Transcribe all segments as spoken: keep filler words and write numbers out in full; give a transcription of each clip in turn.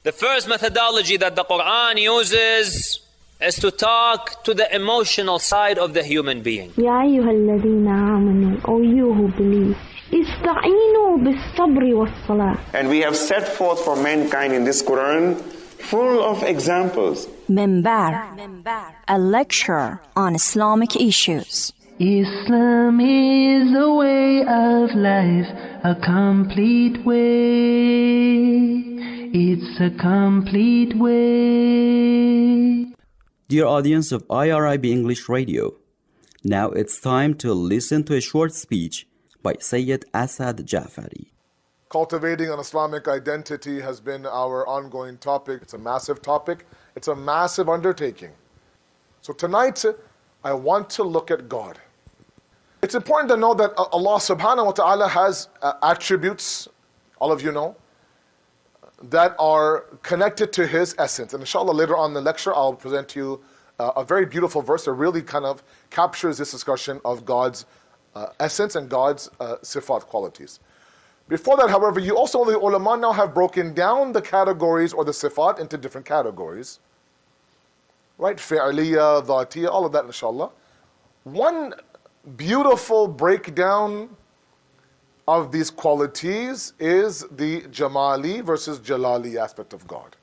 The first methodology that the Quran uses is to talk to the emotional side of the human being. يا أيها الذين آمنوا, O you who believe, استعينوا بالصبر والصلاة. And we have set forth for mankind in this Quran full of examples. Minbar, a lecture on Islamic issues. Islam is a way of life, a complete way. It's a complete way. Dear audience of I R I B English Radio, now it's time to listen to a short speech by Sayyid Asad Jafari. Cultivating an Islamic identity has been our ongoing topic. It's a massive topic. It's a massive undertaking. So tonight, I want to look at God. It's important to know that Allah subhanahu wa ta'ala has uh, attributes, all of you know, that are connected to His essence. And inshallah, later on in the lecture, I'll present to you uh, a very beautiful verse that really kind of captures this discussion of God's uh, essence and God's uh, sifat qualities. Before that, however, you also, the ulama now have broken down the categories or the sifat into different categories. Right? Fi'aliyah, dhatiyah, all of that, inshallah. One beautiful breakdown of these qualities is the Jamali versus Jalali aspect of God.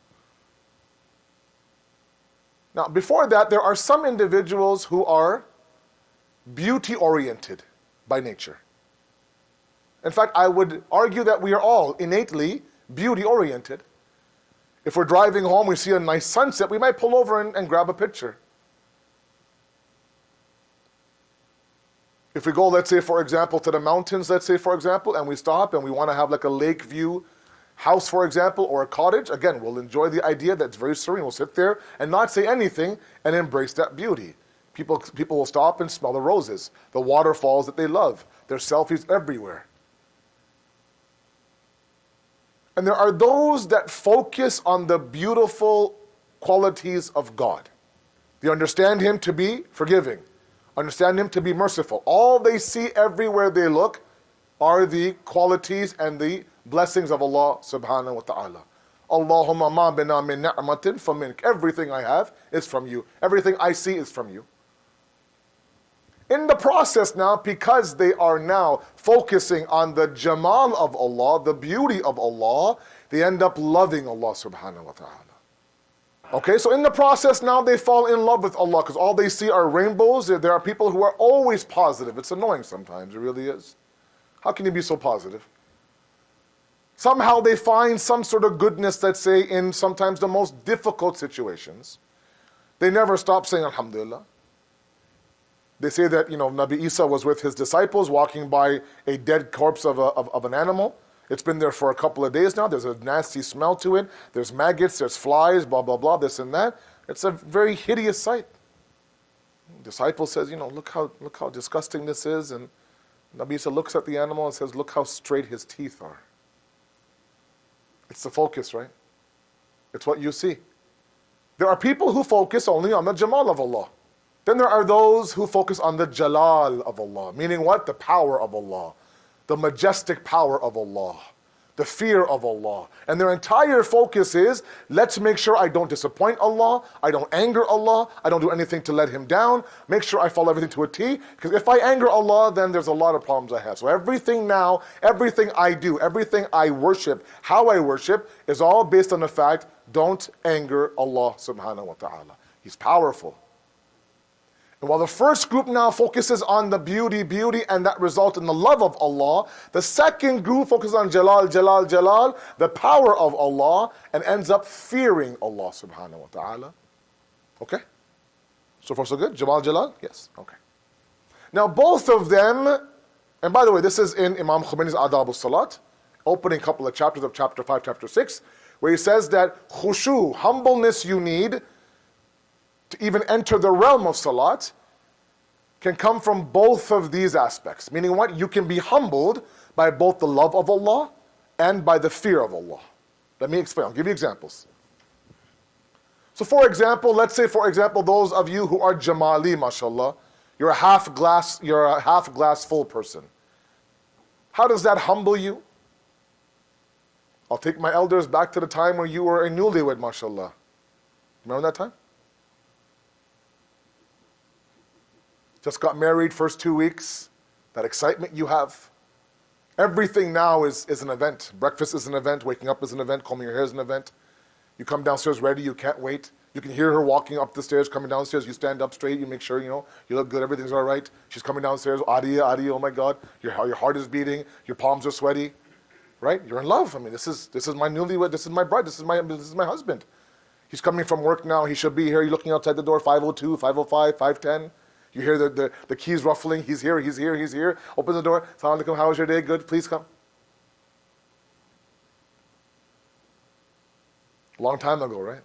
Now, before that, there are some individuals who are beauty-oriented by nature. In fact, I would argue that we are all innately beauty-oriented. If we're driving home, we see a nice sunset, we might pull over and, and grab a picture. If we go, let's say, for example, to the mountains, let's say, for example, and we stop and we want to have like a lake view house, for example, or a cottage, again, we'll enjoy the idea that's very serene. We'll sit there and not say anything and embrace that beauty. People, people will stop and smell the roses, the waterfalls that they love. There's selfies everywhere. And there are those that focus on the beautiful qualities of God. They understand Him to be forgiving, understand Him to be merciful. All they see everywhere they look are the qualities and the blessings of Allah subhanahu wa ta'ala. Allahumma ma bina min ni'matin famink. Everything I have is from you. Everything I see is from you. In the process now, because they are now focusing on the jamal of Allah, the beauty of Allah, they end up loving Allah subhanahu wa ta'ala. Okay, so in the process now they fall in love with Allah because all they see are rainbows. There are people who are always positive. It's annoying sometimes, it really is. How can you be so positive? Somehow they find some sort of goodness, let's say, in sometimes the most difficult situations. They never stop saying Alhamdulillah. They say that, you know, Nabi Isa was with his disciples walking by a dead corpse of, a, of, of an animal. It's been there for a couple of days now. There's a nasty smell to it. There's maggots, there's flies, blah, blah, blah, this and that. It's a very hideous sight. The disciple says, you know, look how, look how disgusting this is. And Nabi Isa looks at the animal and says, look how straight his teeth are. It's the focus, right? It's what you see. There are people who focus only on the Jamal of Allah. Then there are those who focus on the Jalal of Allah, meaning what? The power of Allah, the majestic power of Allah, the fear of Allah. And their entire focus is, let's make sure I don't disappoint Allah, I don't anger Allah, I don't do anything to let Him down, make sure I follow everything to a T, because if I anger Allah, then there's a lot of problems I have. So everything now, everything I do, everything I worship, how I worship, is all based on the fact, don't anger Allah subhanahu wa ta'ala. He's powerful. And while the first group now focuses on the beauty, beauty, and that results in the love of Allah, the second group focuses on Jalal, Jalal, Jalal, the power of Allah, and ends up fearing Allah subhanahu wa ta'ala. Okay? So far so good? Jamal, Jalal? Yes. Okay. Now both of them, and by the way, this is in Imam Khomeini's Adab al-Salat, opening couple of chapters of chapter five, chapter six, where he says that khushu, humbleness you need to even enter the realm of salat, can come from both of these aspects. Meaning what? You can be humbled by both the love of Allah and by the fear of Allah. Let me explain. I'll give you examples. So for example, let's say for example, those of you who are Jamali, mashallah, you're a half glass, you're a half glass full person. How does that humble you? I'll take my elders back to the time when you were a newlywed, mashallah. Remember that time? Just got married, first two weeks, that excitement you have. Everything now is, is an event. Breakfast is an event, waking up is an event, combing your hair is an event. You come downstairs ready, you can't wait. You can hear her walking up the stairs, coming downstairs. You stand up straight, you make sure, you know, you look good, everything's all right. She's coming downstairs, Adia, Adia, oh my God. Your, your heart is beating, your palms are sweaty, right? You're in love. I mean, this is this is my newlywed, this is my bride, this is my, this is my husband. He's coming from work now, he should be here. You're looking outside the door, five oh two, five oh five, five ten. You hear the, the, the keys ruffling, he's here, he's here, he's here. Open the door, Assalamu alaikum, how was your day? Good, please come. Long time ago, right?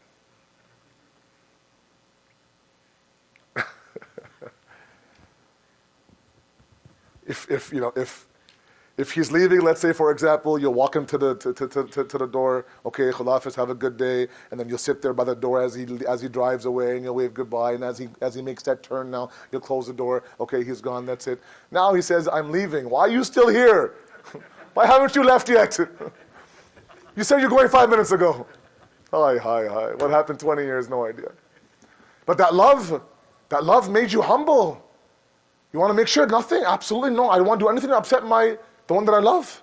if if you know if if he's leaving, let's say for example, you'll walk him to the to, to, to, to the door. Okay, Khulafis, have a good day, and then you'll sit there by the door as he as he drives away, and you'll wave goodbye. And as he as he makes that turn, now you'll close the door. Okay, he's gone. That's it. Now he says, "I'm leaving. Why are you still here? Why haven't you left yet? You said you're going five minutes ago." Hi, hi, hi. What happened twenty years? No idea. But that love, that love made you humble. You want to make sure nothing? Absolutely no. I don't want to do anything to upset my the one that I love.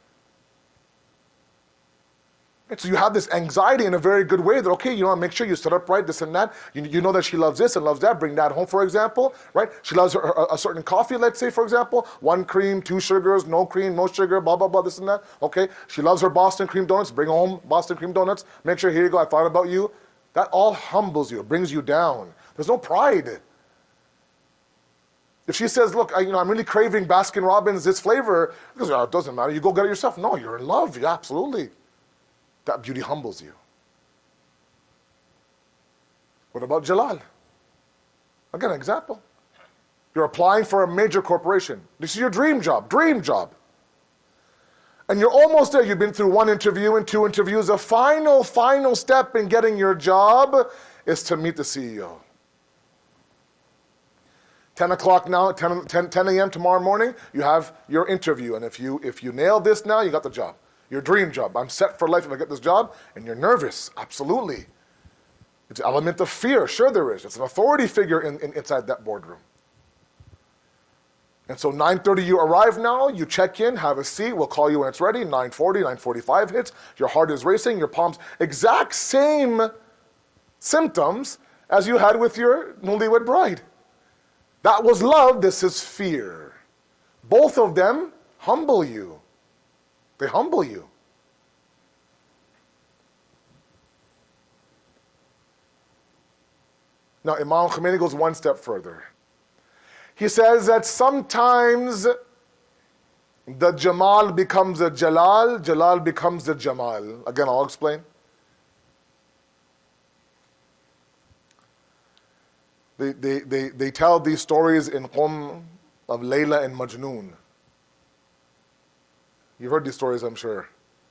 And so you have this anxiety in a very good way that, okay, you know, make sure you set up right, this and that. You, you know that she loves this and loves that. Bring that home, for example, right? She loves her, a, a certain coffee, let's say, for example. One cream, two sugars, no cream, no sugar, blah, blah, blah, this and that. Okay, she loves her Boston cream donuts. Bring home Boston cream donuts. Make sure, here you go, I thought about you. That all humbles you, brings you down. There's no pride. If she says, look, I, you know, I'm really craving Baskin Robbins, this flavor, because oh, it doesn't matter, you go get it yourself. No, you're in love, yeah, absolutely. That beauty humbles you. What about Jalal? Again, an example. You're applying for a major corporation. This is your dream job, dream job. And you're almost there. You've been through one interview and two interviews. The final, final step in getting your job is to meet the C E O. ten o'clock now, ten, ten, ten a.m. tomorrow morning, you have your interview. And if you, if you nail this now, you got the job. Your dream job. I'm set for life if I get this job. And you're nervous. Absolutely. It's an element of fear. Sure there is. It's an authority figure in, in, inside that boardroom. And so nine thirty you arrive now. You check in, have a seat. We'll call you when it's ready. nine forty, nine forty-five hits. Your heart is racing. Your palms. Exact same symptoms as you had with your newlywed bride. That was love. This is fear. Both of them humble you. They humble you. Now, Imam Khomeini goes one step further. He says that sometimes the Jamal becomes a Jalal, Jalal becomes a Jamal. Again, I'll explain. They, they, they, they tell these stories in Qum of Layla and Majnoon. You've heard these stories, I'm sure.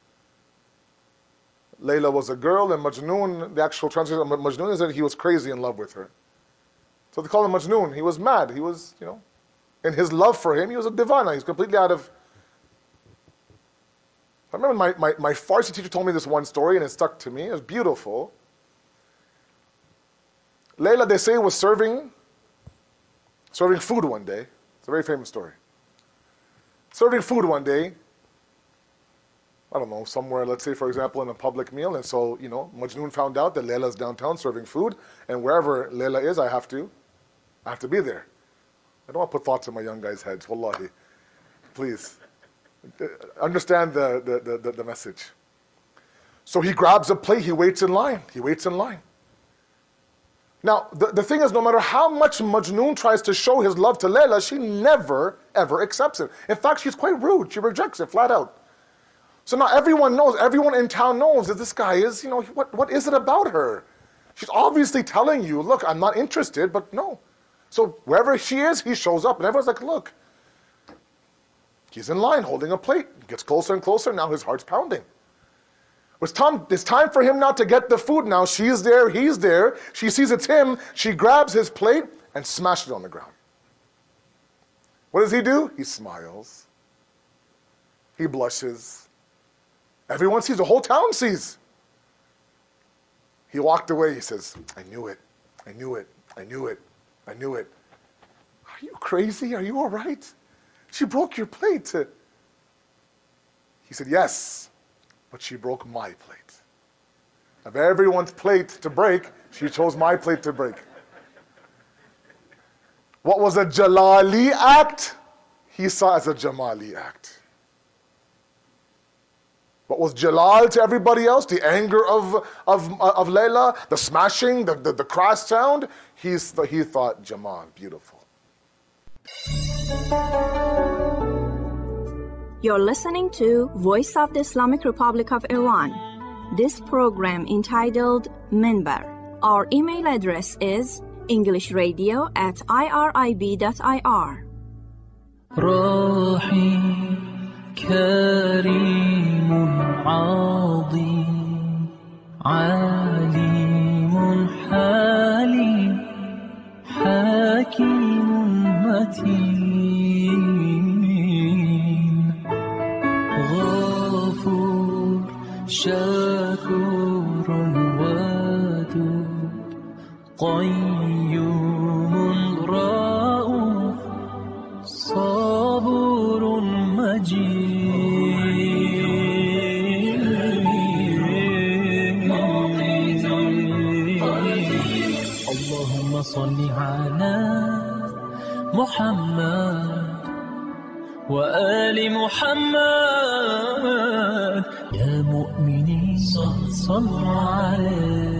Layla was a girl, and Majnoon, the actual translation of Majnoon is that he was crazy in love with her. So they call him Majnoon. He was mad. He was, you know, in his love for him, he was a divana. He's completely out of... I remember my, my, my Farsi teacher told me this one story, and it stuck to me. It was beautiful. Layla, they say, was serving, serving food one day. It's a very famous story. Serving food one day, I don't know, somewhere, let's say, for example, in a public meal. And so, you know, Majnoon found out that Layla's downtown serving food, and wherever Layla is, I have to, I have to be there. I don't want to put thoughts in my young guys' heads, wallahi. Please, understand the, the, the, the message. So he grabs a plate, he waits in line, he waits in line. Now, the, the thing is, no matter how much Majnoon tries to show his love to Layla, she never, ever accepts it. In fact, she's quite rude, she rejects it flat out. So now everyone knows, everyone in town knows that this guy is, you know, what, what is it about her? She's obviously telling you, look, I'm not interested, but no. So wherever she is, he shows up, and everyone's like, look. He's in line, holding a plate. He gets closer and closer, now his heart's pounding. It's time, it's time for him now to get the food now. She's there, he's there. She sees it's him. She grabs his plate and smashes it on the ground. What does he do? He smiles. He blushes. Everyone sees, the whole town sees. He walked away. He says, I knew it. I knew it. I knew it. I knew it. Are you crazy? Are you all right? She broke your plate. He said, yes, but she broke my plate. Of everyone's plate to break, she chose my plate to break. What was a Jalali act, he saw as a Jamali act. What was Jalal to everybody else, the anger of, of, of Layla, the smashing, the, the, the crash sound, he's, he thought Jamal, beautiful. You're listening to Voice of the Islamic Republic of Iran. This program entitled Minbar. Our email address is englishradio at irib.ir. رحيم كريم عظيم عليم حليم حكيم متين غفور شكور ودود قيوم رؤوف صبور مجيد اللهم صل على محمد وآل محمد يا مؤمنين صلوا عليه